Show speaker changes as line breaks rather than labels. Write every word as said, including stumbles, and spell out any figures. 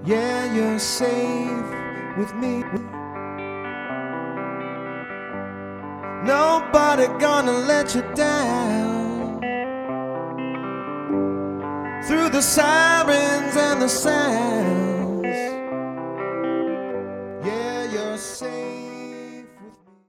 Yeah, you're safe with me. Nobody gonna let you down. Through the sirens and the sounds,